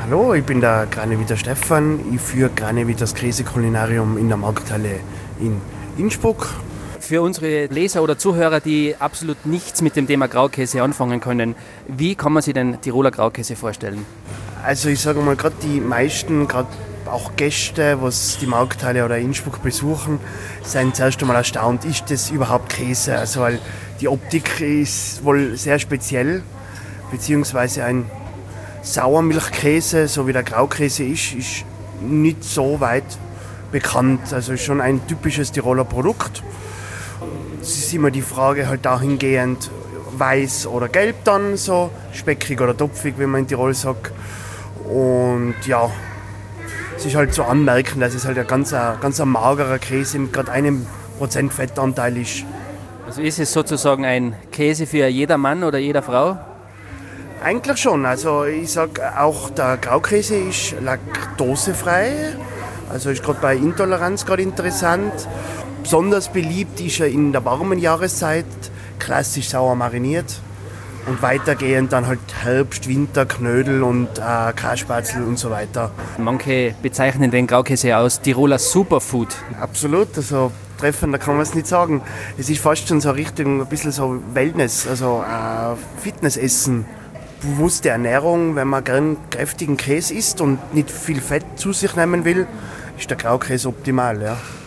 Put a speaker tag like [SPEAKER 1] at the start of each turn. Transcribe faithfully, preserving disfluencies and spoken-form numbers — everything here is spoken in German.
[SPEAKER 1] Hallo, ich bin der Graneviter Stefan. Ich führe Graneviters Käsekulinarium in der Markthalle in Innsbruck.
[SPEAKER 2] Für unsere Leser oder Zuhörer, die absolut nichts mit dem Thema Graukäse anfangen können, wie kann man sich den Tiroler Graukäse vorstellen?
[SPEAKER 1] Also ich sage mal, gerade die meisten, gerade auch Gäste, was die Markthalle oder Innsbruck besuchen, sind zuerst einmal erstaunt, ist das überhaupt Käse? Also weil die Optik ist wohl sehr speziell, beziehungsweise ein Sauermilchkäse, so wie der Graukäse ist, ist nicht so weit bekannt. Also ist schon ein typisches Tiroler Produkt. Es ist immer die Frage halt dahingehend, weiß oder gelb dann, so speckig oder topfig, wie man in Tirol sagt. Und ja, es ist halt zu anmerken, dass es halt ein ganz, ein, ganz ein magerer Käse mit gerade einem Prozent Fettanteil ist.
[SPEAKER 2] Also ist es sozusagen ein Käse für jeder Mann oder jeder Frau?
[SPEAKER 1] Eigentlich schon. Also ich sage auch, der Graukäse ist laktosefrei. Also ist gerade bei Intoleranz gerade interessant. Besonders beliebt ist er in der warmen Jahreszeit, klassisch sauer mariniert. Und weitergehend dann halt Herbst, Winter, Knödel und äh, Kasperzel und so weiter.
[SPEAKER 2] Manche bezeichnen den Graukäse als Tiroler Superfood.
[SPEAKER 1] Absolut, also treffender kann man es nicht sagen. Es ist fast schon so Richtung ein bisschen so Wellness, also äh, Fitnessessen. Bewusste Ernährung, wenn man gern kräftigen Käse isst und nicht viel Fett zu sich nehmen will, ist der Graukäse optimal. Ja.